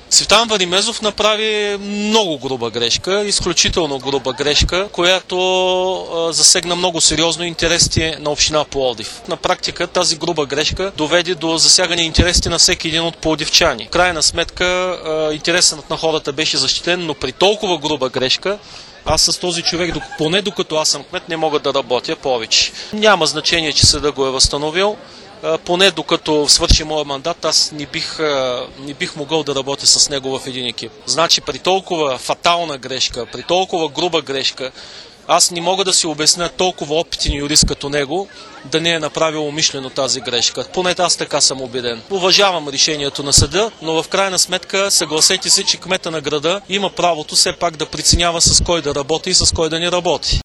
Цветан Варимезов направи много груба грешка, изключително груба грешка, която засегна много сериозно интересите на община Пловдив. На практика тази груба грешка доведе до засягане интересите на всеки един от пловдивчани. В крайна сметка интересът на хората беше защитен, но при толкова груба грешка аз с този човек, поне докато аз съм кмет, не мога да работя повече. Няма значение, че съдът го е възстановил. Поне докато свърши моя мандат, аз не бих могъл да работя с него в един екип. Значи при толкова фатална грешка, при толкова груба грешка, аз не мога да си обясня толкова опитен юрист като него да не е направил умишлено тази грешка. Поне аз така съм убеден. Уважавам решението на съда, но в крайна сметка съгласете се, че кмета на града има правото все пак да преценява с кой да работи и с кой да не работи.